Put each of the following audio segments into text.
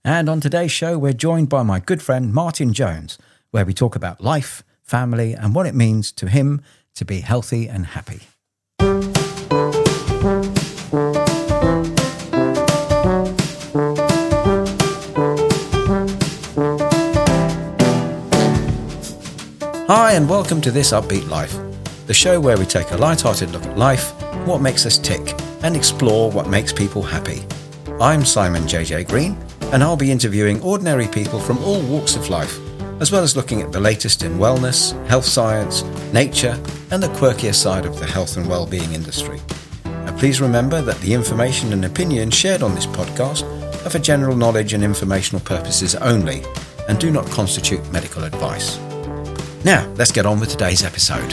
And on today's show, we're joined by my good friend Martin Jones, where we talk about life, family, and what it means to him to be healthy and happy. Hi, and welcome to This Upbeat Life, the show where we take a light-hearted look at life, what makes us tick, and explore what makes people happy. I'm Simon JJ Green, and I'll be interviewing ordinary people from all walks of life, as well as looking at the latest in wellness, health science, nature, and the quirkier side of the health and well-being industry. And please remember that the information and opinions shared on this podcast are for general knowledge and informational purposes only, and do not constitute medical advice. Now, let's get on with today's episode.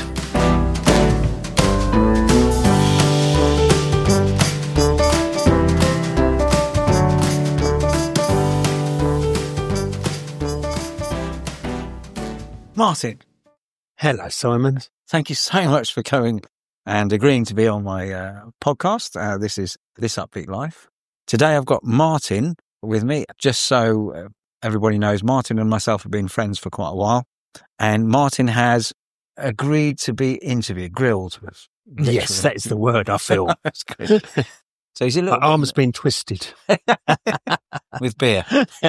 Martin. Hello, Simon. Thank you so much for coming and agreeing to be on my podcast. This is This Upbeat Life. Today I've got Martin with me, just so everybody knows, Martin and myself have been friends for quite a while. And Martin has agreed to be interviewed, grilled. Yes, that is the word, I feel. That's good. So he's a little My arm has been twisted. with beer.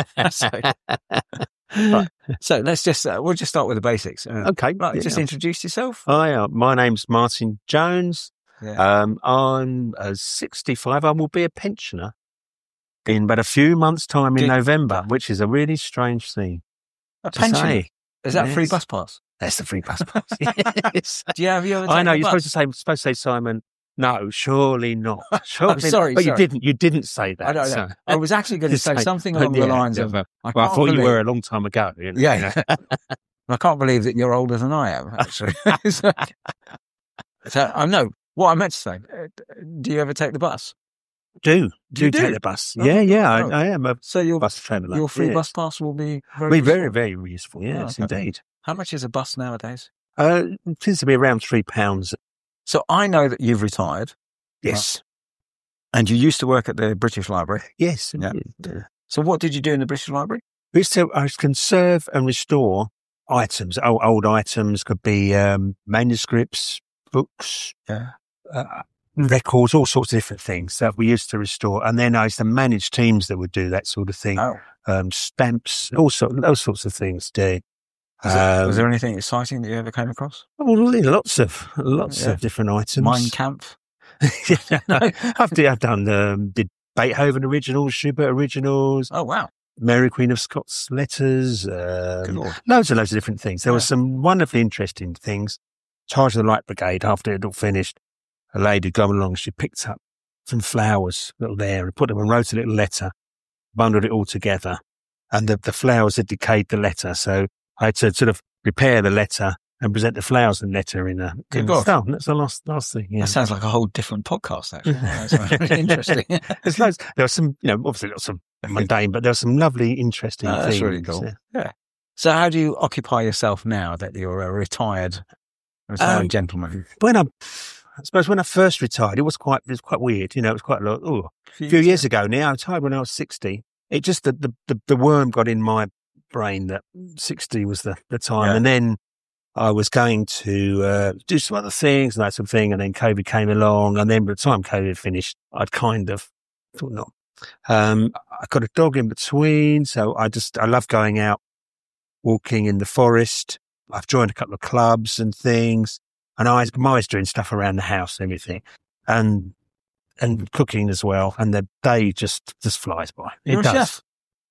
Right. So let's just, we'll just start with the basics. Okay. Right, Yeah. just introduce yourself. Hi, my name's Martin Jones. Yeah. I'm 65. I will be a pensioner in but a few months' time in November, which is a really strange thing A to pension. say. Is that a free Yes. bus pass? That's the free bus pass. Yes. Have you ever I know, taken you're a bus? supposed to say, Simon, no, surely not. Surely I'm sorry, But sorry. you didn't say that. I don't know. so- I was actually going to say something along the lines of, well, I can't thought you believe- were a long time ago. You know, Yeah. I can't believe that you're older than I am, actually. So I know what I meant to say. Do you ever take the bus? Do You do? take the bus. Oh, yeah, oh. I am a So your bus traveller. your free yes. bus pass will be Be very, useful. very useful. Yes, Oh, okay. indeed. How much is a bus nowadays? It tends to be around £3. So I know that you've retired, Yes, and you used to work at the British Library. yes. Yeah. Yeah. So what did you do in the British Library? We used to conserve and restore items. Old items could be manuscripts, books, Yeah. records, all sorts of different things that we used to restore. And then I used to manage teams that would do that sort of thing. Oh, Stamps, those sorts of things. Do. was there anything exciting that you ever came across? Lots of Yeah. different items. Mein Kampf. I've done did Beethoven originals, Schubert originals, Oh wow, Mary Queen of Scots letters, good lord. loads of different things. There Yeah. were some wonderfully interesting things. Charge of the Light Brigade, after it had all finished, a lady going along, she picked up some flowers that were there and put them and wrote a little letter, bundled it all together, and the flowers had decayed the letter. So I had to sort of prepare the letter and present the flowers and letter in a Good God. stone. That's the last thing. Yeah. That sounds like a whole different podcast, actually. That's really interesting. There's loads. There are some, obviously lots of mundane, but there are some lovely, interesting things. That's really cool. Yeah. So how do you occupy yourself now that you're a retired gentleman? I suppose when I first retired, it was quite weird. It was quite a lot. A few years ago now. I retired when I was 60. It just the worm got in my brain that 60 was the time, Yeah. and then I was going to do some other things and that sort of thing, and then COVID came along, and then by the time COVID finished, I'd kind of thought not. I got a dog in between, so I love going out, walking in the forest. I've joined a couple of clubs and things, and I'm always doing stuff around the house and everything, and cooking as well. And the day just flies by. You're it a does. chef.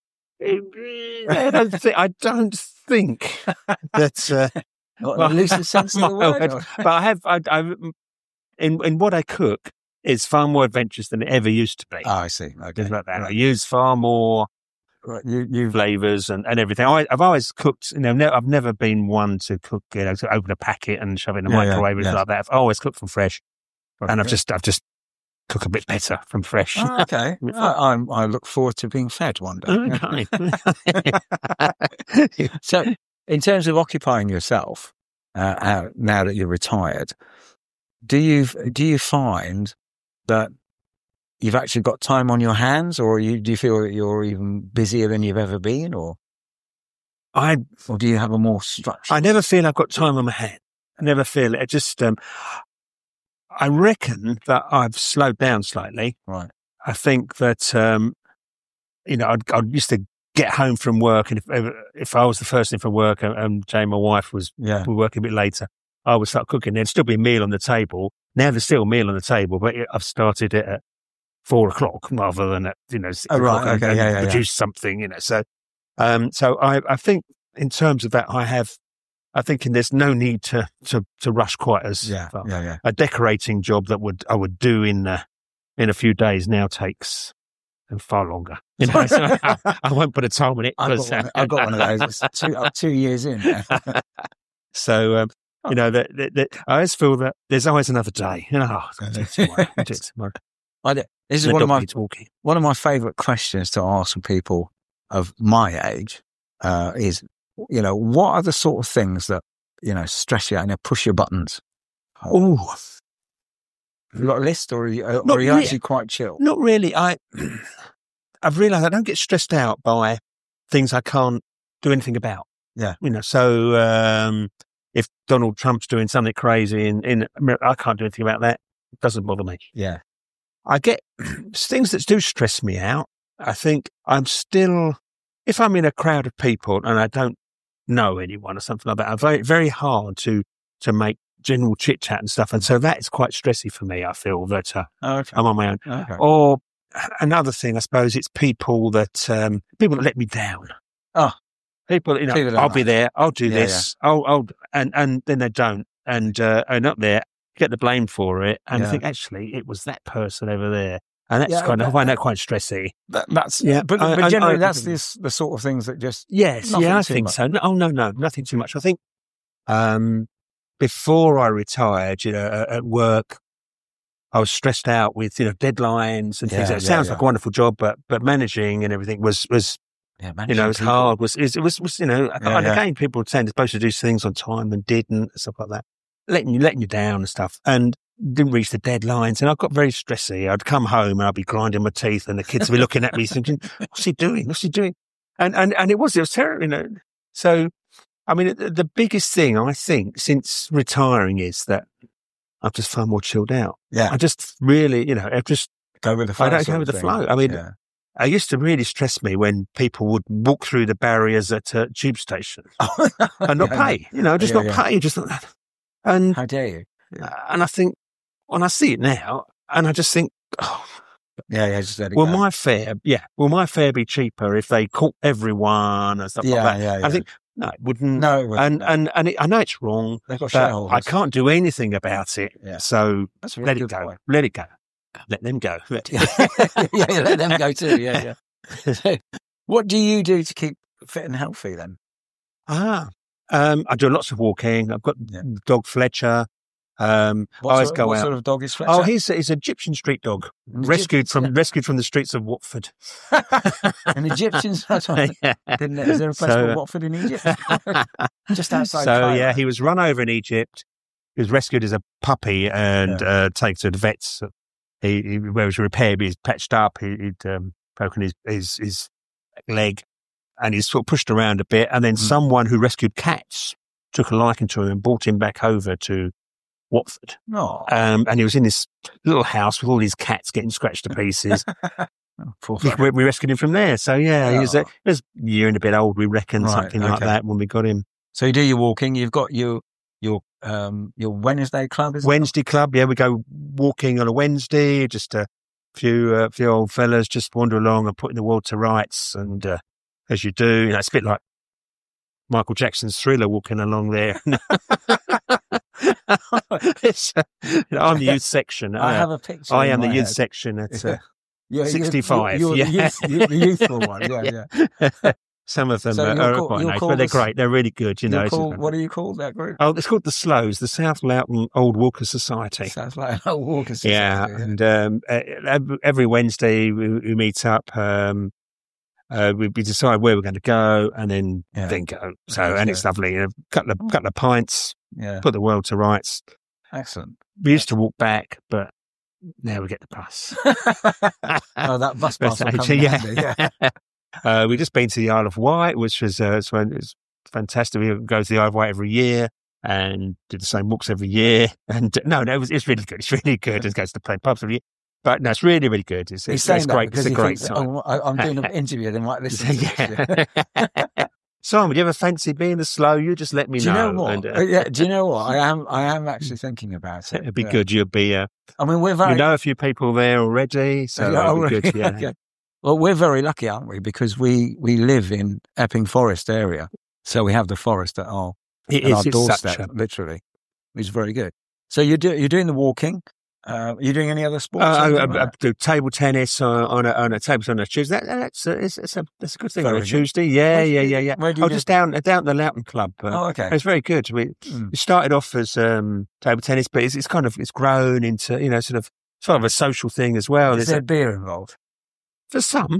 I don't think that. What, the loosest sense of the word? or- But I in what I cook is far more adventurous than it ever used to be. Oh, I see. Okay. Things like that. I Right. use far more Right. You flavors and everything. I've always cooked. I've never been one to cook. To open a packet and shove it in the Yeah, yeah, microwave and yes. stuff like that. I've always cooked from fresh, and I've Okay. just cook a bit better from fresh. Oh, okay. I look forward to being fed one day. Okay. So, in terms of occupying yourself, now that you're retired, do you find that you've actually got time on your hands, or do you feel that you're even busier than you've ever been, or do you have a more structure? I never feel I've got time on my hands. I never feel it. I just, I reckon that I've slowed down slightly. Right. I think that, I used to get home from work, and if I was the first in from work and Jane, my wife, was working a bit later, I would start cooking. There'd still be a meal on the table. Now there's still a meal on the table, but I've started it at 4:00 rather than at 6 o'clock and produce something, So, I think in terms of that, I think there's no need to rush quite as far. A decorating job that I would do in a few days now takes far longer. So I won't put a time on it. I've got one of those. It's 2 years in. So, I always feel that there's always another day. I'll do it tomorrow. This is one of my favourite questions to ask people of my age is, what are the sort of things that, stress you out and push your buttons? Oh, have you got a list, or are you actually quite chill? Not really. I've realised I don't get stressed out by things I can't do anything about. Yeah. So if Donald Trump's doing something crazy in America, I can't do anything about that. It doesn't bother me. Yeah. I get things that do stress me out. I think I'm still, if I'm in a crowd of people and I don't know anyone or something like that, I'm very, very hard to make general chit chat and stuff. And so that is quite stressy for me. I feel that I'm on my own. Okay. Or another thing, I suppose, it's people that let me down. Oh, people, I'll be there. I'll do this. Yeah. And then they don't. And I'm not there. Get the blame for it, and think actually it was that person over there, and that's I find that quite stressy. But generally that's the sort of things that just I think so. No, nothing too much. I think before I retired, at work, I was stressed out with deadlines and things. It sounds like a wonderful job, but managing and everything was it's hard. It was and again, people were saying they're supposed to do things on time and didn't, and stuff like that. Letting you down and stuff, and didn't reach the deadlines, and I got very stressy. I'd come home and I'd be grinding my teeth, and the kids would be looking at me thinking, "What's he doing? What's he doing?" And it was terrible, So, I mean, the biggest thing I think since retiring is that I'm just far more chilled out. Yeah, I just really, I just go with the flow. I don't go with the flow. I mean, it used to really stress me when people would walk through the barriers at a tube station and not pay. Not pay. Just like that. And how dare you? And I think when I see it now, and I just think, just let it go. Will my fare be cheaper if they caught everyone and stuff like that? I think no, it wouldn't. No, it wouldn't. And I know it's wrong. They've got shareholders. I can't do anything about it. Yeah. So that's a really let it go. Point. Let it go. Let them go. Let them go too. Yeah. So, what do you do to keep fit and healthy then? I do lots of walking. I've got dog Fletcher. What sort of dog is Fletcher? Oh, he's an Egyptian street dog, rescued from the streets of Watford. An Egyptian? Is there a place called Watford in Egypt? Just outside. So Cairo. he was run over in Egypt. He was rescued as a puppy and taken to the vets. Where he was repaired, he's patched up. He'd broken his leg. And he's sort of pushed around a bit, and then someone who rescued cats took a liking to him and brought him back over to Watford. Oh. And he was in this little house with all these cats getting scratched to pieces. We rescued him from there. So he was a year and a bit old, we reckon, something like that when we got him. So you do your walking. You've got your Wednesday club, isn't Wednesday club, we go walking on a Wednesday. Just a few old fellas just wander along and putting the world to rights and. As you do, it's a bit like Michael Jackson's Thriller walking along there. I'm the youth section. I have a picture. I am the youth section at 65. You're the youthful one. Some of them are quite nice, but they're great. They're really good. What do you call that group? Oh, it's called the Slows, the South Loughton Old Walker Society. South Loughton Old Walker Society. And every Wednesday we meet up. We decide where we're going to go and then go. So, it's lovely. A couple of pints, put the world to rights. Excellent. We used to walk back, but now we get the bus. Oh, that bus will come yeah. We've just been to the Isle of Wight, which was it's fantastic. We go to the Isle of Wight every year and do the same walks every year. And it's really good. It's really good. It goes to play pubs every year. But no, it's really, really good. It's great. It's a great time. I'm doing an interview. They might listen to this. Simon, do you ever fancy being the slow? You just let me know. Do you know what? Do you know what? I am actually thinking about it. It'd be good. You'll be. I mean, we're very. You know a few people there already, so it'd be good. Yeah. Okay. Well, we're very lucky, aren't we? Because we live in Epping Forest area, so we have the forest at our doorstep, literally. It's very good. So you're doing the walking. Are you doing any other sports? I do table tennis on a table on a Tuesday. That's a good thing on a Tuesday. Yeah. Where do you just down at the Loughton Club. Okay. It's very good. We started off as table tennis, but it's grown into sort of a social thing as well. Is there beer involved? For some,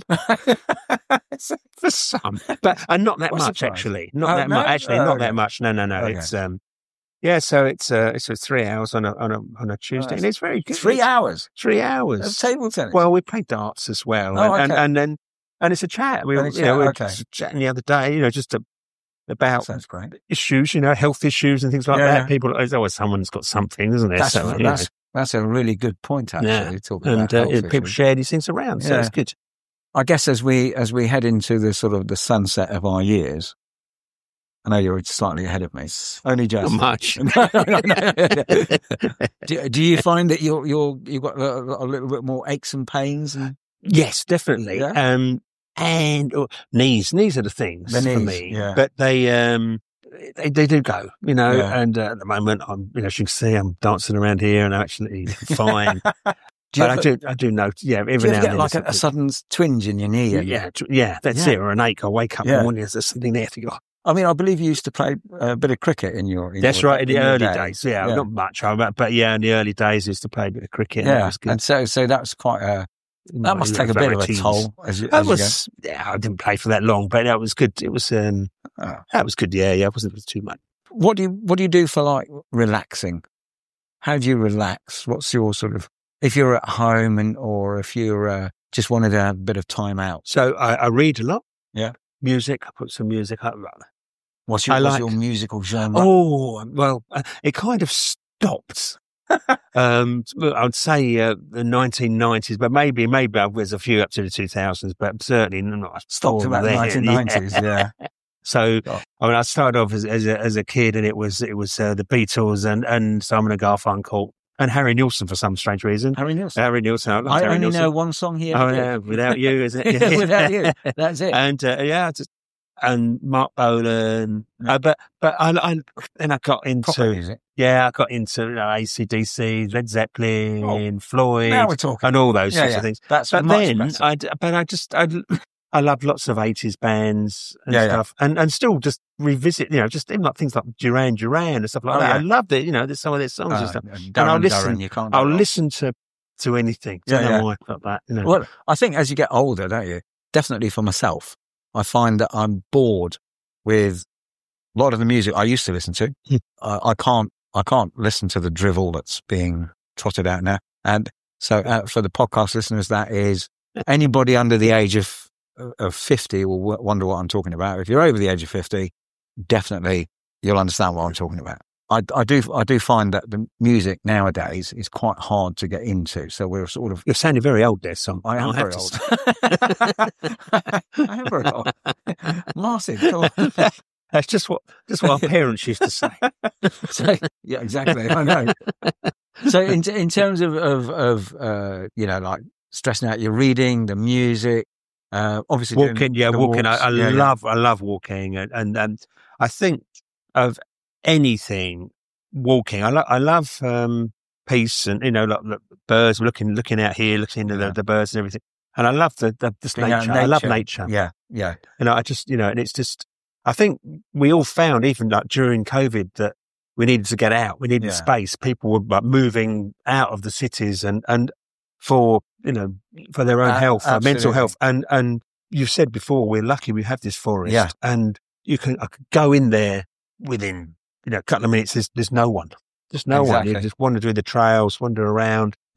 but not that much actually. Not that much. Actually, not that much. No. Okay. It's so it's 3 hours on a Tuesday, and it's very good. 3 hours. 3 hours. Of table tennis. Well, we play darts as well, and it's a chat. We were chatting the other day, just about sounds great. Issues, health issues and things like that. Yeah. People, there's always someone's got something, isn't there? That's a really good point, actually. Yeah. People share these things around, so it's good. I guess as we head into the sort of the sunset of our years, I know you're slightly ahead of me. Only just. Not much. Do you find that you've got a little bit more aches and pains? Yes, definitely. Yeah? And knees are the things for me. Yeah. But they do go, and at the moment as you can see, I'm dancing around here and I'm actually fine. I do know. Yeah, every do you now get and like a sudden twinge in your knee? Yeah, that's it, or an ache. I wake up in the morning, there's something there to go. I mean, I believe you used to play a bit of cricket in your. That's right, in the early days. Yeah, not much, but in the early days, I used to play a bit of cricket. Yeah, and that was good. And so that's quite a. That must take a bit of a toll. I didn't play for that long, but that was good. It was that was good. Yeah, it wasn't too much. What do you do for like relaxing? How do you relax? What's your sort of if you're at home or if you're just wanted to have a bit of time out? So I read a lot. Yeah, music. I put some music up. What's your musical genre? Oh, well, it kind of stopped. I'd say the 1990s, but maybe there's a few up to the 2000s, but certainly not. Stopped about the 1990s, yeah. So, I started off as a kid, and it was the Beatles and Simon and Garfunkel. And Harry Nilsson for some strange reason. Harry Nilsson. I only know one song here. Oh, yeah, Without You, is it? Yeah. Without You. That's it. And, and Mark Bolan. But I got into proper music. Yeah, I got into AC/DC, Led Zeppelin, Floyd, now we're talking. And all those sorts of things. That's but much then better. I love lots of 80s bands and stuff, and still just revisit, just even like things like Duran Duran and stuff like that. Yeah. I loved it, there's some of their songs and stuff. And I'll listen to anything. Like that. Well, I think as you get older, don't you? Definitely for myself, I find that I'm bored with a lot of the music I used to listen to. I can't listen to the drivel that's being trotted out now. And so for the podcast listeners, that is anybody under the age of 50 will wonder what I'm talking about. If you're over the age of 50, definitely you'll understand what I'm talking about. I do find that the music nowadays is quite hard to get into. So we're sort of... You're sounding very old there, son. I am very old. I am very old. Martin, come on. That's just what our parents used to say. So, yeah, exactly. I know. So in terms of like stressing out your reading, the music, obviously walking. Yeah, walking. I love walking, and I think of anything walking. I love peace, and like birds looking out here, looking into the birds and everything. And I love the nature. I love nature. Yeah, yeah. And I just and it's just. I think we all found, even like during COVID, that we needed to get out. We needed space. People were like moving out of the cities, and for their own health, mental health. And you've said before, we're lucky we have this forest, and I could go in there within a couple of minutes. There's no one, just no one. You just wander through the trails, wander around. Yeah,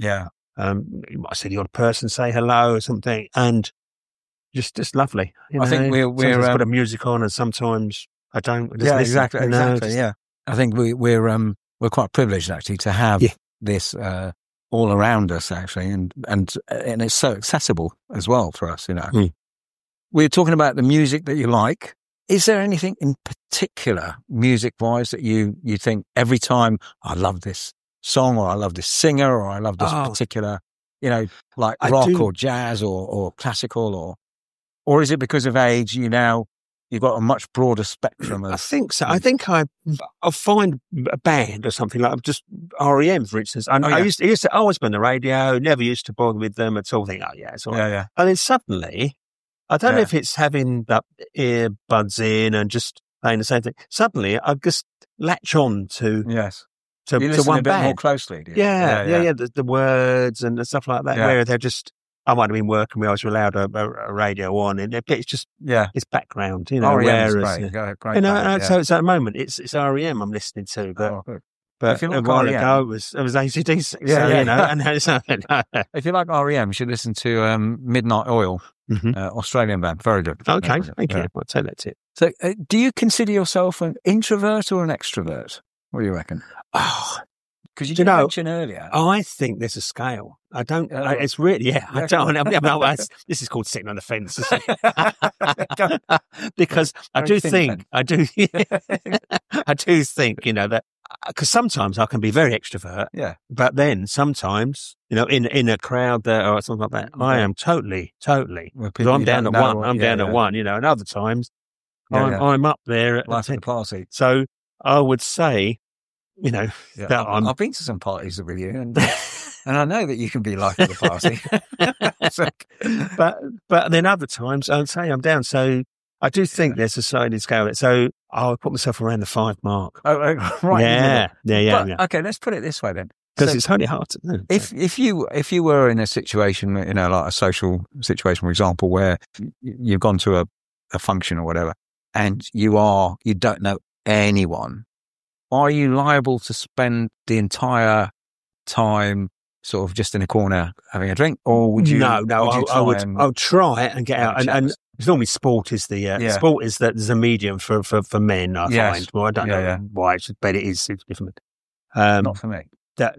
You might see the odd person say hello or something, and just lovely. I think we're put a music on, and sometimes I don't. Yeah, exactly. Yeah, I think we're quite privileged actually to have this all around us actually, and it's so accessible as well for us. We're talking about the music that you like. Is there anything in particular, music-wise, that you think every time I love this song, or I love this singer, or I love this particular, like rock or jazz or classical, or is it because of age you've got a much broader spectrum of... I think so. I think I'll find a band or something like just REM, for instance. I used to always be on the radio, never used to bother with them at all. Think, it's all right. Yeah. And then suddenly, I don't know if it's having that earbuds in and just playing the same thing. Suddenly, I just latch on to one a bit band more closely. Do you? Yeah. The words and stuff like that. Where they're just, I might have been working where I was allowed a radio on, and it's just it's background. REM is great. Great band, so it's at the moment it's REM I'm listening to, but if you a like while REM, ago it was AC/DC. And if you like REM, you should listen to Midnight Oil. Australian band, very good. Okay, thank you. I'll take that tip. So, do you consider yourself an introvert or an extrovert? What do you reckon? Because you mentioned earlier. I think there's a scale. I don't. It's really, I don't. This is called sitting on the fence, isn't it? Because I do think that. Because sometimes I can be very extrovert, but then sometimes, in a crowd there or something like that, I am totally. Because I'm down at one. I'm down at one, and other times I'm up there at life of the party. So I would say, that I've been to some parties with you, and I know that you can be life of the party. But then other times I'd say I'm down. So I do think there's a sliding scale. So I'll put myself around the 5 mark. Oh, right. Yeah. Okay, let's put it this way then. Because it's only hard to do. If you were in a situation, like a social situation, for example, where you've gone to a function or whatever, and you don't know anyone, are you liable to spend the entire time sort of just in a corner having a drink, or would you? No. I'll try and get out. And normally sport is the medium for men. I find. Well, I don't know why, but it is. It's different. Not for me.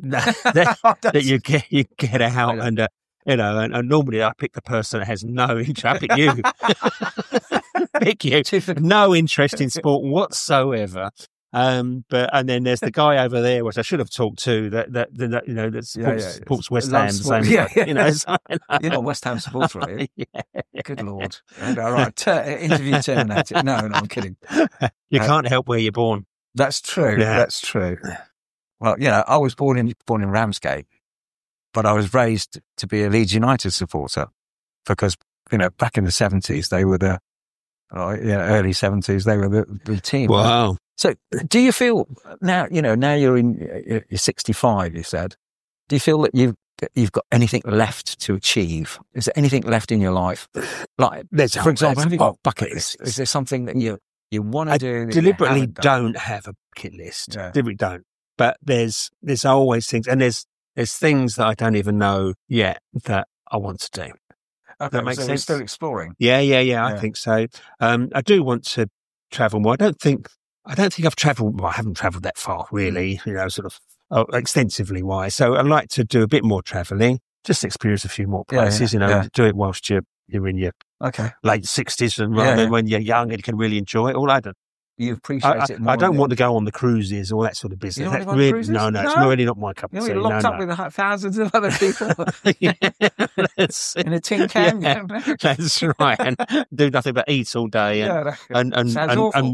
That you get out and and normally I pick the person that has no interest. I pick you. Pick you. No interest in sport whatsoever. And then there's the guy over there, which I should have talked to, that supports West Ham. You're not West Ham supporter, are you? Good Lord. All right, interview terminated. No, I'm kidding. You can't help where you're born. That's true. Yeah. That's true. Well, I was born in Ramsgate, but I was raised to be a Leeds United supporter because, back in the 70s, they were the early 70s, they were the team. Wow. Right? So do you feel now you're 65, you said, do you feel that you've got anything left to achieve? Is there anything left in your life? Like, for example, have you got a bucket list? Is there something that you want to do? I deliberately don't have a bucket list. Deliberately don't. But there's always things, and there's things that I don't even know yet that I want to do. Okay, that makes sense. You're still exploring. Yeah. I think so. I do want to travel more. I don't think I've travelled. Well, I haven't travelled that far, really. Sort of extensively wise. So I'd like to do a bit more travelling, just experience a few more places. Do it whilst you're in your late 60s, and rather than when you're young and you can really enjoy it. All I don't. You appreciate it more. I don't want to go on the cruises, all that sort of business. You don't want to go on cruises? No, it's really not my cup of tea. You're locked up with thousands of other people in a tin can. That's right. And do nothing but eat all day. Sounds awful.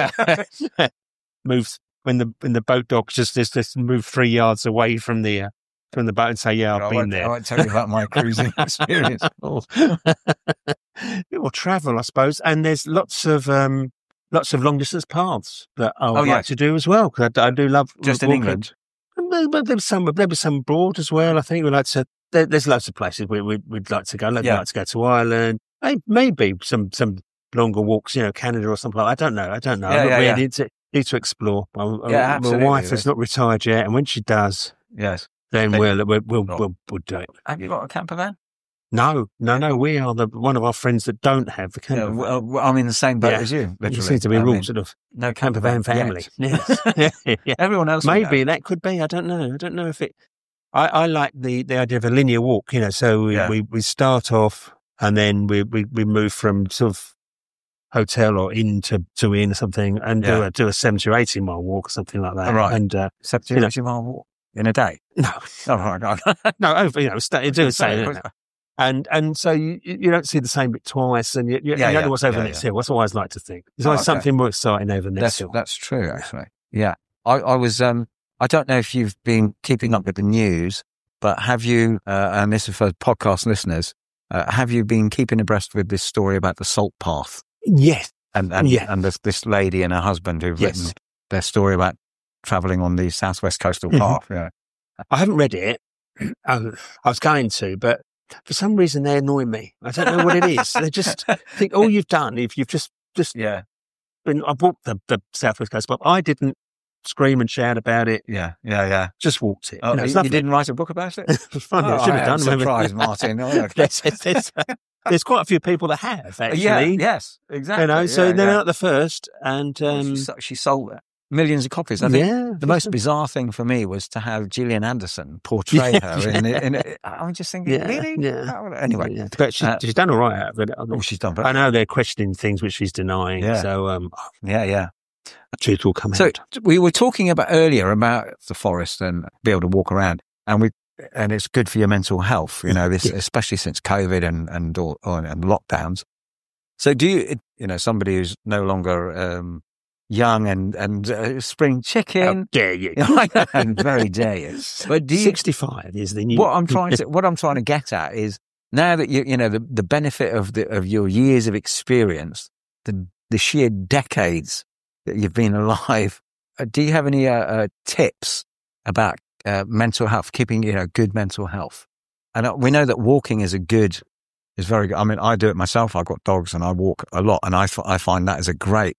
Moves when the boat dock just move 3 yards away from the boat and say, I've been there. I won't tell you about my cruising experience. Or travel, I suppose. And there's lots of long distance paths that I would like to do as well, because I do love just in England. But there was some abroad as well. I think we'd like to. There's lots of places we'd like to go. We'd like to go to Ireland. Maybe some longer walks, Canada or something like that. I don't know. I need to explore. My wife is not retired yet, and when she does, then we'll do it. Have you got a camper van? No. We are one of our friends that don't have the camper van. Well, I'm in the same boat as you. Literally. You seem to be a real sort of no camper van family. Yes. Yeah. Everyone else, maybe that could be. I don't know if it. I like the idea of a linear walk. So we start off and then we move from sort of hotel or inn to inn or something, and do a 70 or 80 mile walk or something like that. Oh, right. And 70 or 80 mile walk in a day? No. Oh, right. No, do the same. And so you don't see the same bit twice, and you don't know what's over the next hill. That's what I always like to think. There's always something more exciting over the next hill. That's true, actually. Yeah. I was, I don't know if you've been keeping up with the news, but have you, and this is for podcast listeners, have you been keeping abreast with this story about the Salt Path? Yes. And this lady and her husband who've written their story about travelling on the Southwest Coastal Path. Yeah. I haven't read it. I was going to, but for some reason they annoy me. I don't know what it is. They just think all you've done, if you've just been, I walked the Southwest Coast Path. I didn't scream and shout about it. Yeah. Just walked it. Oh, you didn't write a book about it? I should have done. Surprise, Martin. There's quite a few people that have, actually. Yes, exactly. So they're not the first. And she sold millions of copies. I think the most bizarre thing for me was to have Gillian Anderson portray her in it. I'm just thinking, really? Yeah. Anyway. But she's done all right out of it. She's done. I know they're questioning things which she's denying. Yeah. So, yeah. Truth will come out. So we were talking earlier about the forest and be able to walk around, and it's good for your mental health, especially since COVID and lockdowns. So do you, somebody who's no longer young and spring chicken? How dare you? And very dare you. But 65 is the new. What I'm trying to get at is now that the benefit of your years of experience, the sheer decades that you've been alive. Do you have any tips about mental health, keeping good mental health? And we know that walking is very good. I mean, I do it myself. I've got dogs and I walk a lot, and I find that is a great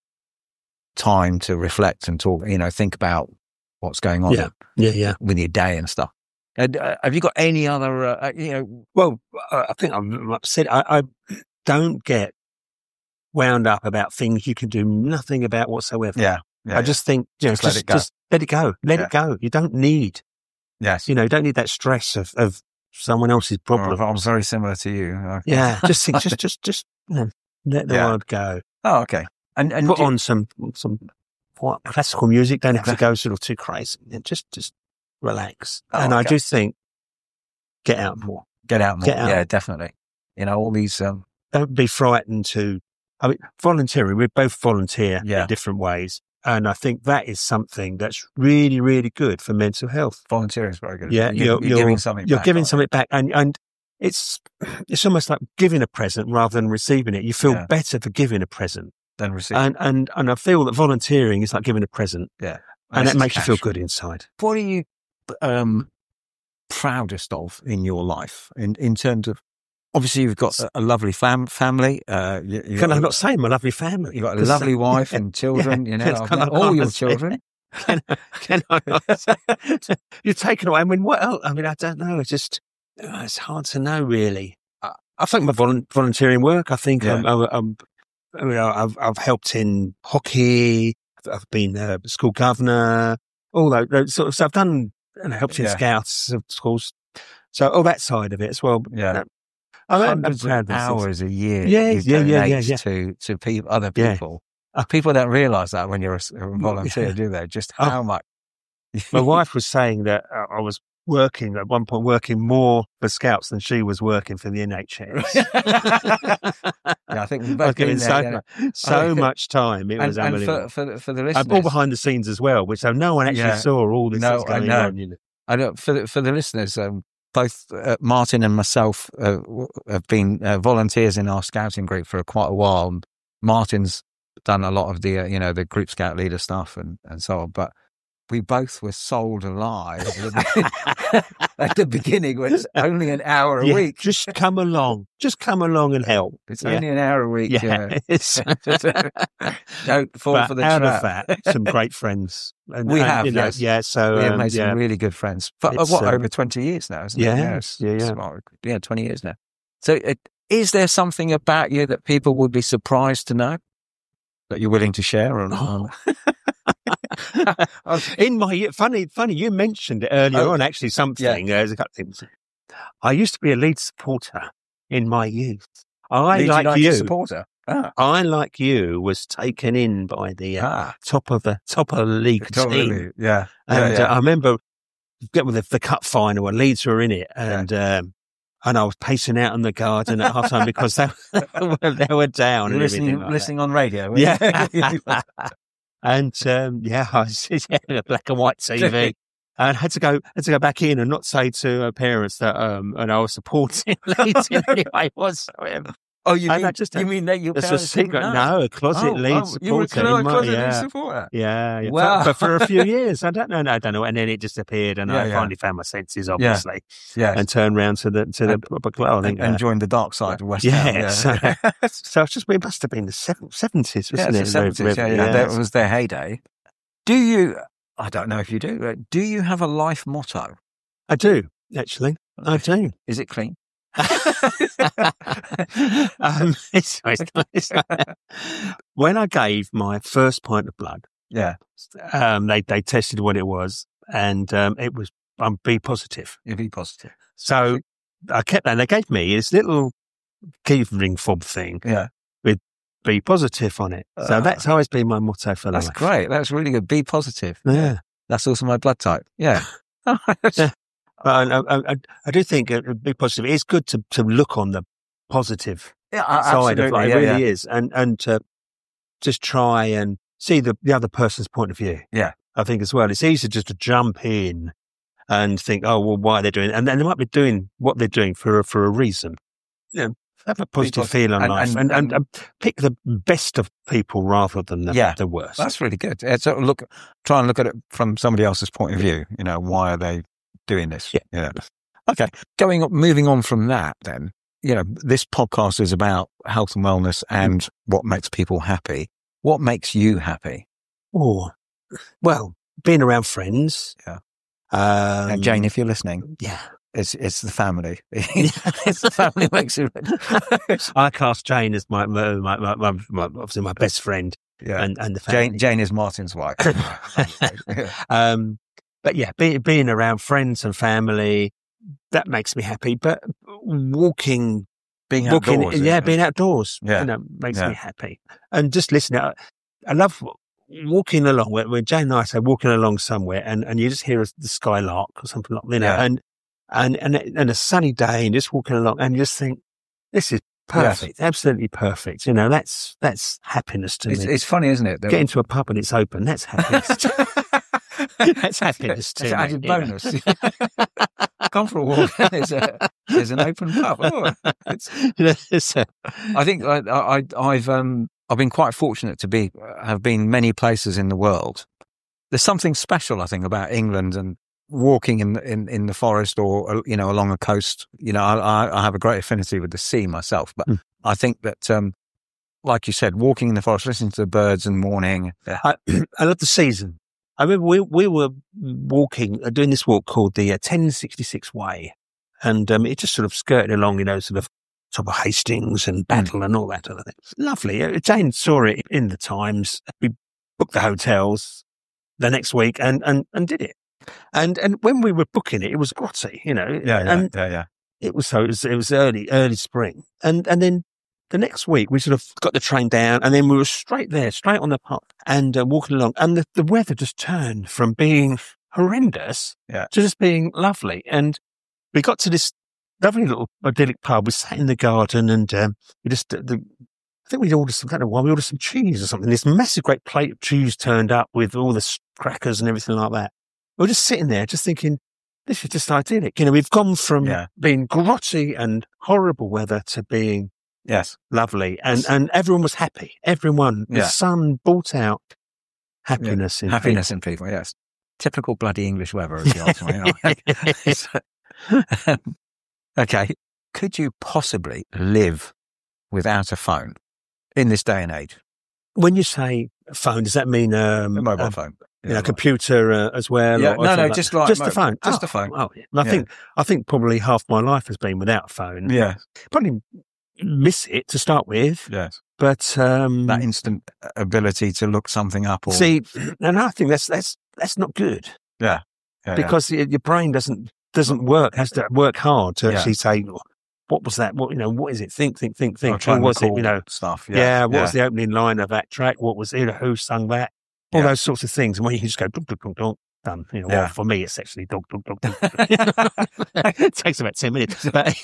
time to reflect and talk. Think about what's going on. With your day and stuff. Have you got any other? Well, I think I've said I don't get wound up about things you can do nothing about whatsoever. Yeah. I just think, just let it go. Just let it go. Let it go. You don't need, you don't need that stress of someone else's problem. I'm very similar to you. Yeah. Just think, just let the world go. Oh, okay. And put on some classical music. Don't have to go sort of too crazy. Just relax. And I do think get out more. Get out more. Yeah, definitely. All these, don't be frightened to, volunteering, we both volunteer in different ways. And I think that is something that's really, really good for mental health. Volunteering is very good. Yeah. You're giving something back. You're giving something back. And it's almost like giving a present rather than receiving it. You feel better for giving a present than receiving. And I feel that volunteering is like giving a present. Yeah. And that makes you feel good inside. What are you proudest of in your life in terms of, obviously, you've got a lovely family. Can I not say my lovely family? You've got a lovely wife and children, all your children. Can I not? You've taken away. I mean, what else? I mean, I don't know. It's hard to know, really. I think my volunteering work, I think I've helped in hockey. I've been a school governor, all that sort of stuff. I've done, helped in scouts of schools. So all that side of it as well. Yeah. Hundreds of hours a year to people, other people. People don't realise that when you're a volunteer, do they? Just how much. My wife was saying that I was working at one point, working more for Scouts than she was working for the NHS. I think we've both given so much time. It was unbelievable. For the listeners, all behind the scenes as well, which no one actually saw all this that's going on. I know. For the listeners, both Martin and myself have been volunteers in our scouting group for quite a while. Martin's done a lot of the the Group Scout leader stuff and so on. But we both were sold a lie at the beginning when it's only an hour a week. Just come along and help. It's only an hour a week. Yeah. Don't fall for the out trap. Of that, some great friends. And, we have, yes. Yeah, so we have made some really good friends. For over 20 years now, isn't it? Yes, yeah, 20 years now. So is there something about you that people would be surprised to know that you're willing to share? In my funny, you mentioned it earlier on. Actually, something. There's a couple of things. I used to be a Leeds supporter in my youth. Supporter. I, like you, was taken in by the top of the league team. Yeah, and I remember with the cup final when Leeds were in it, and I was pacing out in the garden at half time because they were down. You're listening on radio. Yeah. And I was a black and white TV, and had to go back in and not say to our parents that and I was supporting Leeds in any way whatsoever. Oh, you mean that your parents? It's a secret. No, a closet Leeds supporter. You were a closet Leeds supporter. Yeah. Wow. But for a few years, I don't know. And then it disappeared, and I finally found my senses, obviously. Yeah. And turned round to the proper club, I think, and joined the dark side of West Ham. Yeah. So it must have been the 70s, wasn't it? The 70s. Yeah. That was their heyday. Do you? I don't know if you do. Do you have a life motto? I do, actually. I do. Is it clean? When I gave my first pint of blood, they tested what it was, and it was I'm B positive. You're B positive. So I kept that. And they gave me this little key ring fob thing, with B positive on it. So that's always been my motto for life. That's great. That's really good. B positive. Yeah, that's also my blood type. Yeah. I do think be positive. It's good to look on the positive side of life. It really is, and to just try and see the other person's point of view. Yeah, I think as well. It's easy just to jump in and think, oh well, why are they doing it? And then they might be doing what they're doing for a reason. Have a positive feel on life, and pick the best of people rather than the worst. That's really good. So try and look at it from somebody else's point of view. Why are they doing this? Yeah. Okay. Moving on from that, then, this podcast is about health and wellness and what makes people happy. What makes you happy? Oh, well, being around friends. Yeah. And Jane, if you're listening, it's the family. It's the family makes it. I cast Jane as my obviously my best friend. Yeah. And the family. Jane is Martin's wife. But being around friends and family, that makes me happy. But being outdoors, makes me happy. And just listening, I love walking along. When Jane and I say walking along somewhere, and you just hear the skylark or something like that, and a sunny day, and just walking along, and you just think, this is perfect, absolutely perfect. That's happiness to me. It's funny, isn't it? Get into a pub and it's open. That's happiness. That's happiness too. It's an added bonus. Come for a walk. There's an open pub. Oh, I think I've been quite fortunate to have been many places in the world. There's something special, I think, about England and walking in the forest or along a coast. I have a great affinity with the sea myself, but I think that like you said, walking in the forest, listening to the birds in the morning. I love the season. I remember we were doing this walk called the 1066 Way, and it just sort of skirted along, sort of top of Hastings and Battle and all that other thing. It's lovely. Jane saw it in the Times. We booked the hotels the next week and did it. And when we were booking it, it was grotty, Yeah. It was early spring, and then the next week we sort of got the train down, and then we were straight on the path and walking along, and the weather just turned from being horrendous to just being lovely. And we got to this lovely little idyllic pub. We sat in the garden, and we just I think we ordered some. I don't know why we ordered some cheese or something. This massive great plate of cheese turned up with all the crackers and everything like that. We were just sitting there, just thinking, this is just idyllic. We've gone from being grotty and horrible weather to being lovely, and everyone was happy. Everyone, the sun brought out happiness in people. Yes. typical bloody English weather, if you ask me. Okay. Could you possibly live without a phone in this day and age? When you say phone, does that mean A mobile phone? computer as well? Yeah, or no, just like the phone. Just the phone. Oh, yeah. I think probably half my life has been without a phone. Yeah, probably miss it to start with. yes. But That instant ability to look something up. Or... see, and I think that's not good. Yeah, because your brain doesn't work. Has to work hard to actually say, what was that? What is it? Think. What was it? Stuff. Yeah. What was the opening line of that track? What was who sung that? All those sorts of things. And when you can just go dunk, dunk, dunk, dunk, done. Well, for me, it's actually dunk, dunk, dunk, dunk. It takes about 10 minutes. But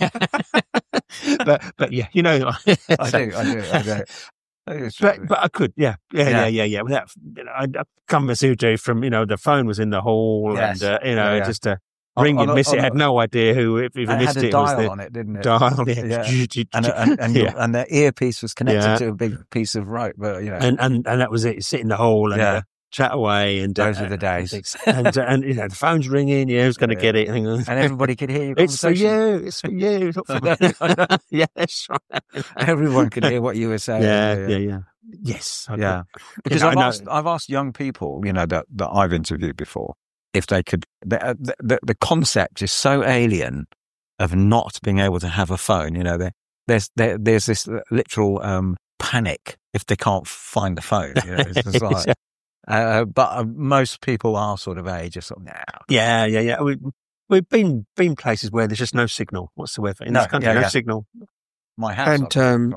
yeah, I do. But I could, yeah. Without, I'd come as you do from, the phone was in the hall and, just a ring and miss it. Had no idea if you missed it. It had a dial on it, didn't it? Dial, yeah. And the earpiece was connected to a big piece of rope, but and that was it. You sit in the hall and chat away, and those are the days. And the phone's ringing. Who's going to get it? And everybody could hear you. It's for you. It's for you. Not for me. Yeah, that's right. Everyone could hear what you were saying. Yeah. Yes. Because I've asked young people, that I've interviewed before, if they could. The concept is so alien of not being able to have a phone. There's this literal panic if they can't find the phone. It's just like. But most people are sort of just sort of now. Yeah. We've been places where there's just no signal whatsoever in this country. No signal. My house. And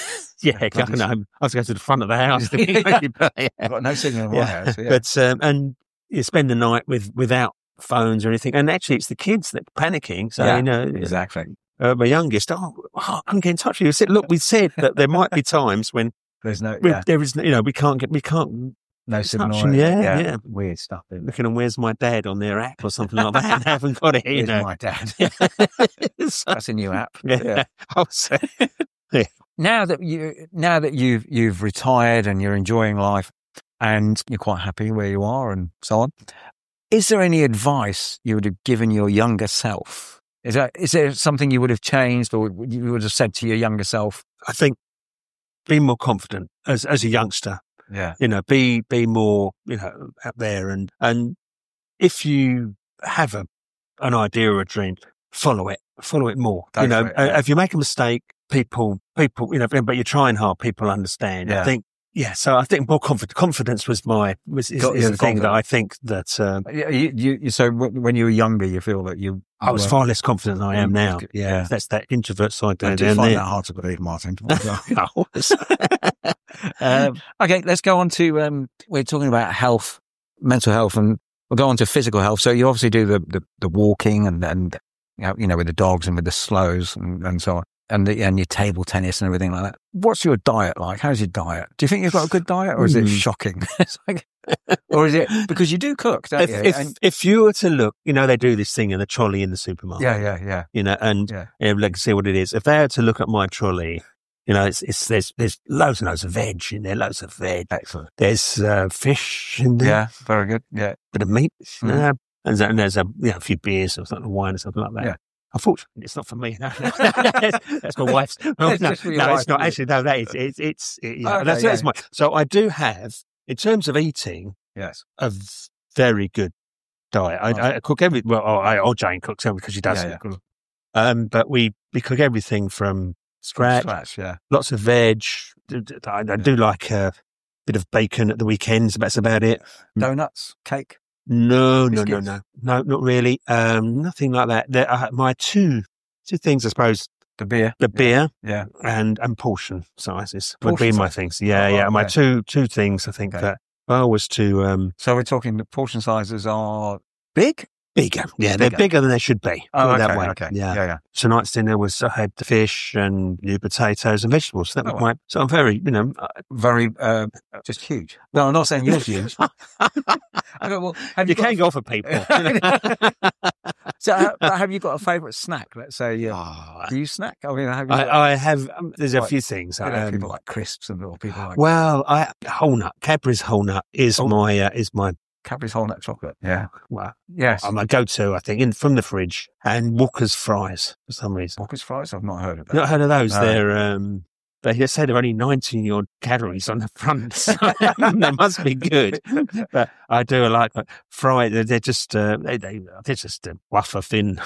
I was going to the front of the house. I've got no signal in my house. Yeah. But and you spend the night without phones or anything, and actually it's the kids that are panicking. So exactly. My youngest, I couldn't get in touch with you. I said, look, we said that there might be times when there's no, there is, we can't. No signal. Yeah. Weird stuff. Looking at where's my dad on their app or something like that. I haven't got it. Where's my dad? That's a new app. Yeah. Now that you've retired and you're enjoying life and you're quite happy where you are and so on, is there any advice you would have given your younger self? Is there something you would have changed or you would have said to your younger self? I think be more confident as a youngster. Yeah. Be more, out there and if you have an idea or a dream, follow it more. If you make a mistake, people, but you're trying hard, people understand. Yeah. So I think more confidence is the thing that I think that, so when you were younger, you feel that I was far less confident than I am now. Yeah. That's that introvert side down there. I find that hard to believe, Martin. Okay, let's go on to, we're talking about health, mental health, and we'll go on to physical health. So you obviously do the walking and with the dogs and with the slows and so on. And your table tennis and everything like that. What's your diet like? How's your diet? Do you think you've got a good diet, or is it shocking? Or is it because you do cook? Don't you? If you were to look, they do this thing in the trolley in the supermarket. Yeah. Like see what it is. If they had to look at my trolley, there's loads and loads of veg in there. Loads of veg. Excellent. There's fish in there. Yeah, very good. Yeah, bit of meat. And there's a few beers or something, wine or something like that. Yeah. Unfortunately, it's not for me. No. That's my wife's. No, it's not. Actually, no, that is. That's mine. So I do have, in terms of eating, a very good diet. I cook Jane cooks everything because she does. But we cook everything from scratch. Lots of veg. I do like a bit of bacon at the weekends. That's about it. Donuts, cake. No, not really. Nothing like that. My two things, I suppose, the beer, and portion sizes would be my things. My two things, I think that was to. So we're talking the portion sizes are bigger. Yeah, they're bigger than they should be. That way. Okay. Yeah. Tonight's dinner was I had the fish and new potatoes and vegetables. That was so I'm very, very just huge. No, I'm not saying you're huge. I go, well, you can't go for people. So, have you got a favourite snack? Let's say, do you snack? I mean, I have. There's a few things. People like crisps and people like. Well, Cadbury's whole nut is my Cadbury's whole nut chocolate. Yeah. Well, Yes. my go-to, I think, from the fridge, and Walker's fries for some reason. Walker's fries? I've not heard of that. You not heard of those? No. They say they're only 90 odd calories on the front, so they must be good. But I do like fried. They're just they're just a wafer thin,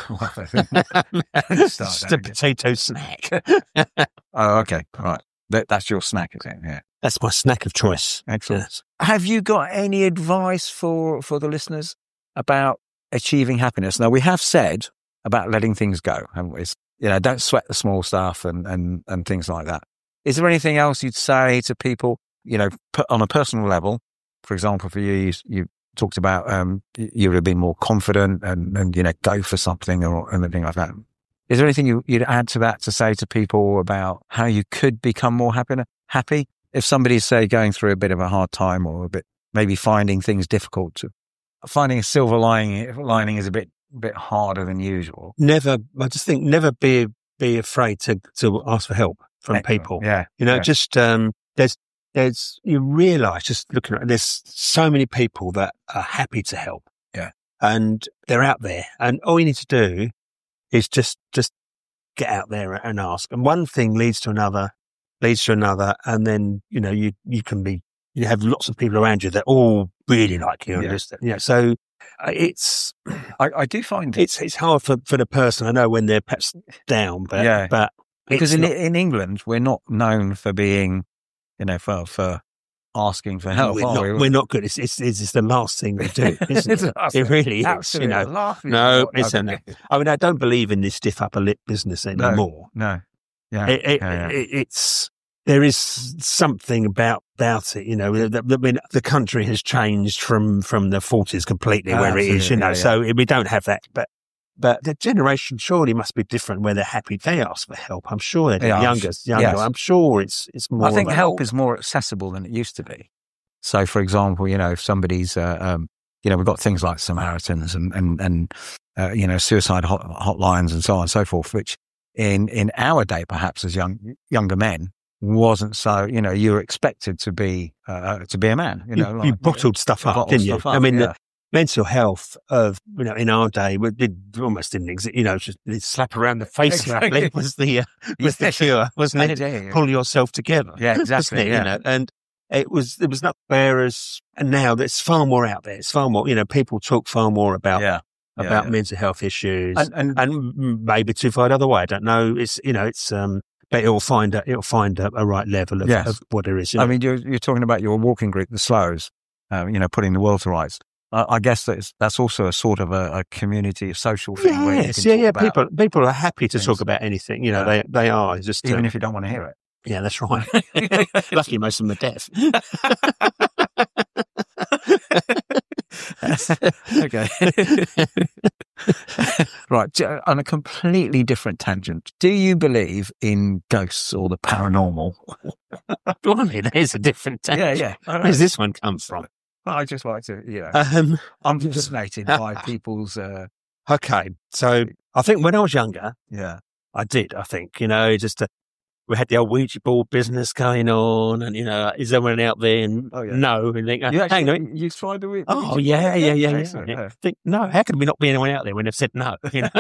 just a potato snack. Oh, okay, right. That's your snack, is it? Yeah, that's my snack of choice. Excellent. Yes. Have you got any advice for the listeners about achieving happiness? Now, we have said about letting things go, haven't we? Don't sweat the small stuff and things like that. Is there anything else you'd say to people, put on a personal level? For example, for you talked about you would have been more confident and go for something or anything like that. Is there anything you'd add to that to say to people about how you could become more happy? If somebody's, say, going through a bit of a hard time or maybe finding things difficult, finding a silver lining is a bit harder than usual. I just think never be afraid to ask for help from people. Yeah. Just there's you realise, just looking at, there's so many people that are happy to help. Yeah. And they're out there, and all you need to do is just get out there and ask. And one thing leads to another, and then you have lots of people around you that all really like you. Yeah. So it's I do find it's hard for the person. I know when they're perhaps down, but because in England we're not known for being, for asking for help. We're not good. It's the last thing we do, isn't it? It really is. Absolutely. No, listen. I mean, I don't believe in this stiff upper lip business anymore. No. Yeah. It's there is something about it. The country has changed from the 40s completely where it is. So we don't have that, but the generation surely must be different where they're happy. They ask for help. I'm sure they're younger. Yes. I'm sure it's more. I think help is more accessible than it used to be. So, for example, if somebody's, we've got things like Samaritans and suicide hotlines and so on and so forth, which in our day, perhaps as younger men, wasn't so. You were expected to be a man. You bottled stuff up, didn't you? I mean. Mental health in our day, almost didn't exist. Just slap around the face. Exactly. was the cure, wasn't it? Pull yourself together. Yeah, exactly. And it was not whereas, and now there's far more out there. It's far more. People talk far more about mental health issues, and maybe too far the other way. I don't know. But it'll find a right level of what there is. I mean, you're talking about your walking group, the Slows. Putting the world to rights. I guess that's also a sort of a community, a social thing. Yes, people are happy to talk about anything. They are just even if you don't want to hear it. Yeah, that's right. Luckily, most of them are deaf. Okay. Right. On a completely different tangent, do you believe in ghosts or the paranormal? Blimey, there's a different tangent. Yeah. Where does this one come from? I just like to, I'm fascinated by people's. Okay, so I think when I was younger, I did. I think we had the old Ouija board business going on, and is anyone out there? And no, and think, hang on, you tried the Ouija? Oh yeah. Think, no, how could we not be anyone out there when they've said no?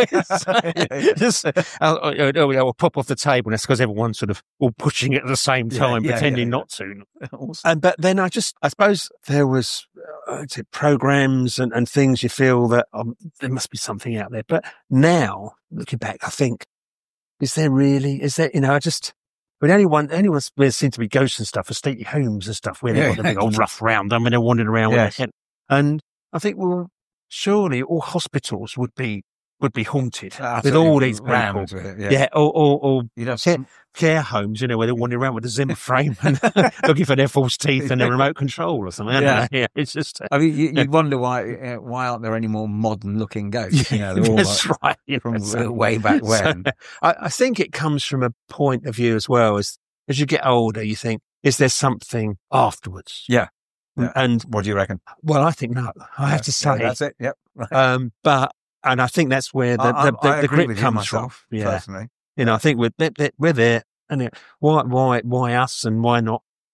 We'll pop off the table, and that's because everyone's sort of all pushing it at the same time, pretending not to. Awesome. But then I suppose there was programs and things you feel that there must be something out there. But now looking back, I think. Is there really? Anyone there seem to be ghosts and stuff, for stately homes and stuff, where they've got the big old rough round them and they're wandering around with their head. And I think, well, surely all hospitals would be haunted with all these people. Or care homes, where they're wandering around with a Zimmer frame and looking for their false teeth and their remote control or something. It's just. I mean, you'd wonder why aren't there any more modern-looking ghosts? They're all that's right. From way back when. So, I think it comes from a point of view as well as you get older. You think, is there something afterwards? Yeah. And what do you reckon? Well, I think no. I have to say that's it. Yep. And I think that's where the grip comes from. Personally. I think we're there, and why us and why not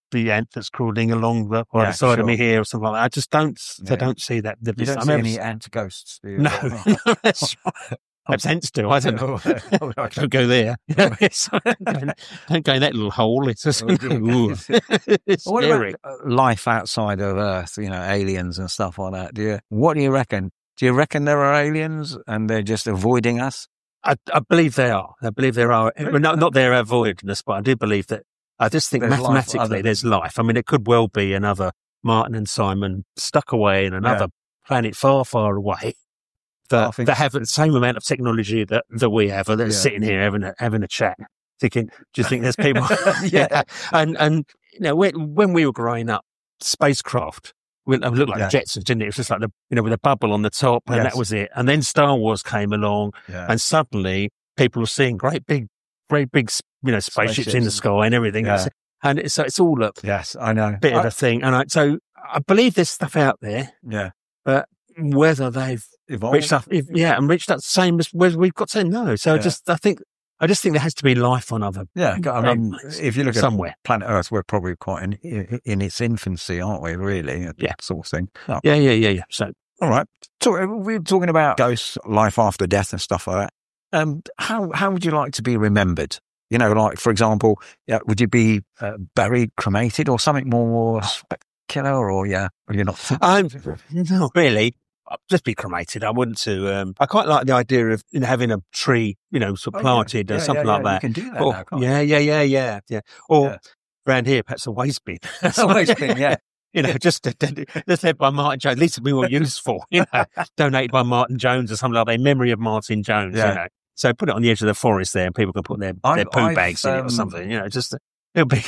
the ant that's crawling along the side of me here or something like that. I just don't see that. You don't see any ant ghosts, do you? No, that's right. Perhaps ants do. I don't know. Don't go there. Don't go in that little hole. It's just it's what scary. about life outside of Earth? Aliens and stuff like that. What do you reckon? Do you reckon there are aliens and they're just avoiding us? I believe they are. I believe there are. Well, not they're avoiding us, but I do believe that. I just think There's mathematically there's life. I mean, it could well be another Martin and Simon stuck away in another planet far, far away that have the same amount of technology that we have. They're sitting here having a chat, thinking, "Do you think there's people?" And when we were growing up, spacecraft looked like Jetsons, didn't it? It was just like with a bubble on the top, and that was it. And then Star Wars came along, and suddenly people were seeing great big spaceships in the sky and everything. Yeah. And it's all a bit of a thing. And so I believe there's stuff out there. Yeah. But whether they've evolved, reached that same as whether we've got to know. So I just think there has to be life on other. Yeah. I mean, if you look somewhere. At planet Earth, we're probably quite in its infancy, aren't we? Really? That sort of thing. Oh. Yeah. So, all right. So we're talking about ghosts, life after death and stuff like that. How would you like to be remembered? Like, for example, would you be buried, cremated, or something more spectacular, or you're not? Not really. I'd just be cremated. I wouldn't I quite like the idea of having a tree, sort of planted or something like that. You can do that now, can't you? Yeah. Or around here, perhaps a waste bin. A waste bin, yeah. Just led by Martin Jones. At least it'd be more useful. Donated by Martin Jones or something like that. In memory of Martin Jones. Yeah. So put it on the edge of the forest there, and people can put their poo bags in it or something. It'll be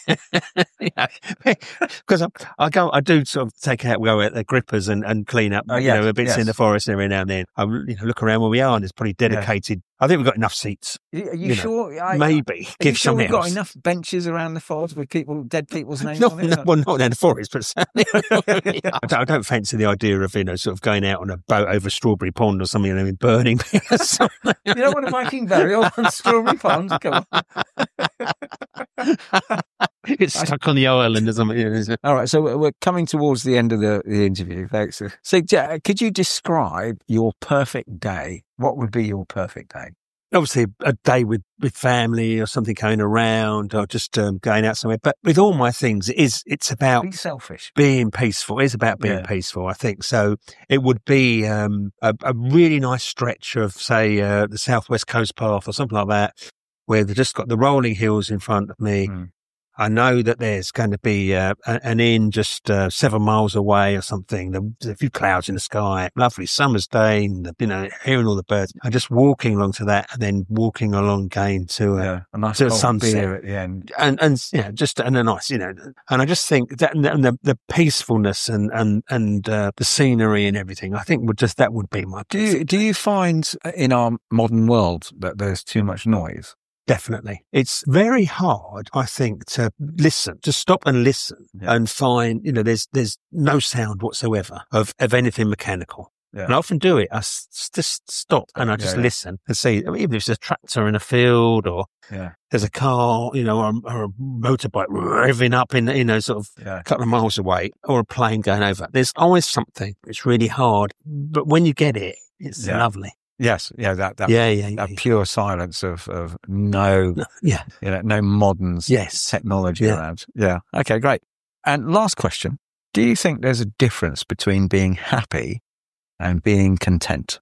because I do sort of go at the grippers and clean up bits in the forest every now and then. I look around where we are, and it's probably dedicated. I think we've got enough seats. Are you sure? Maybe give some. We've got enough benches around the forest with dead people's names on it. Well, not in the forest, but certainly. I don't fancy the idea of sort of going out on a boat over Strawberry Pond or something and burning. You don't want a Viking burial on Strawberry Pond? Come on. It's stuck on the island or something. All right, so we're coming towards the end of the interview. Thanks. So, could you describe your perfect day? What would be your perfect day? Obviously, a day with family or something going around, or just going out somewhere. But with all my things, it's about be selfish, being peaceful. It's about being peaceful, I think. So it would be a really nice stretch of, say, the Southwest Coast Path or something like that, where they've just got the rolling hills in front of me. I know that there's going to be an inn just 7 miles away or something. There's a few clouds in the sky, lovely summer's day, and, hearing all the birds. I'm just walking along to that, and then walking along again to a nice sunset beer at the end, and a nice, and I just think that and the peacefulness and the scenery and everything. I think that would be my. Do you find in our modern world that there's too much noise? Definitely. It's very hard, I think, to stop and listen and find, there's no sound whatsoever of anything mechanical. Yeah. And I often do it. I just stop and I just listen and see, even if it's a tractor in a field or there's a car, or a motorbike revving up in, sort of a couple of miles away, or a plane going over. There's always something. It's really hard. But when you get it, it's lovely. Yes, that pure silence of no modern technology around. Yeah, okay, great. And last question: do you think there's a difference between being happy and being content,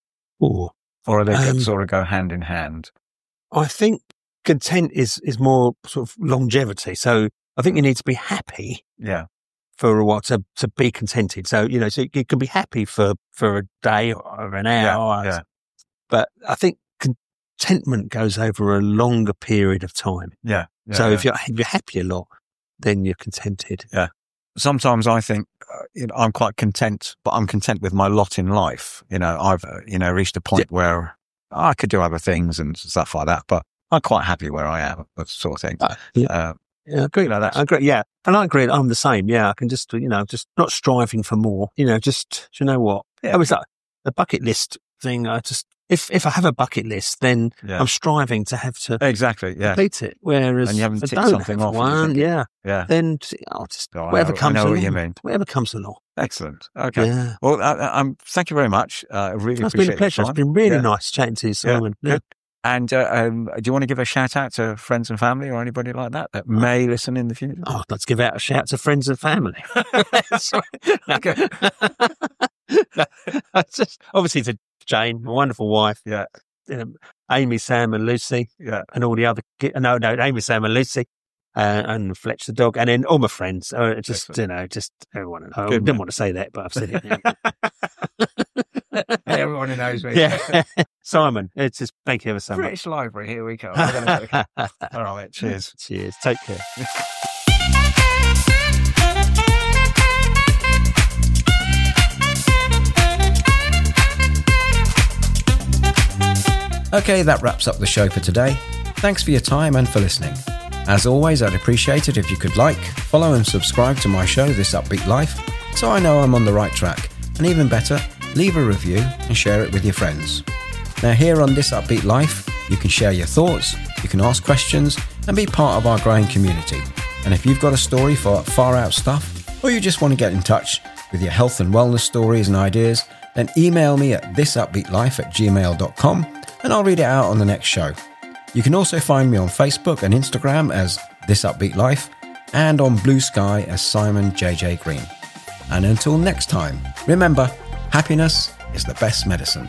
or are they sort of go hand in hand? I think content is more sort of longevity. So I think you need to be happy. Yeah. For a while to be contented. So, so you can be happy for a day or an hour. Yeah. But I think contentment goes over a longer period of time. Yeah. So if you're happy a lot, then you're contented. Yeah. Sometimes I think, I'm quite content, but I'm content with my lot in life. I've, reached a point where I could do other things and stuff like that, but I'm quite happy where I am, that sort of thing. Yeah, I agree like that. I agree. Yeah. And I agree. I'm the same. Yeah. I can just, just not striving for more, just, you know what? Yeah. It was like the bucket list thing. I just, if I have a bucket list, then Yeah. I'm striving to have to Exactly. Yeah. complete it. Whereas And you haven't if I ticked don't something have off, one, yeah. then I'll just Oh, whatever comes I know along. what you mean. Whatever comes along. Excellent. Okay. Yeah. Well, thank you very much. I really It's appreciate been a pleasure. your It's time. been really Yeah. nice chatting to you, Yeah. Simon. Yeah. Good. And do you want to give a shout out to friends and family or anybody like that may listen in the future? Oh, let's give out a shout to friends and family. Okay. Obviously to Jane, my wonderful wife. Yeah. Amy, Sam, and Lucy, Yeah. and all the other. Amy, Sam, and Lucy, and Fletch the dog, and then all my friends. Just everyone. I Good, didn't man. want to say that, but I've said it now. Everyone who knows me. Yeah, Simon. It's just thank you ever so much. British Library. Here we go. I'm gonna take- All right. Cheers. Cheers. Take care. Okay, that wraps up the show for today. Thanks for your time and for listening. As always, I'd appreciate it if you could like, follow and subscribe to my show, This Upbeat Life, so I know I'm on the right track. And even better, leave a review and share it with your friends. Now here on This Upbeat Life, you can share your thoughts, you can ask questions and be part of our growing community. And if you've got a story for Far Out Stuff, or you just want to get in touch with your health and wellness stories and ideas, then email me at thisupbeatlife@gmail.com and I'll read it out on the next show. You can also find me on Facebook and Instagram as This Upbeat Life and on Blue Sky as Simon JJ Green. And until next time, remember, happiness is the best medicine.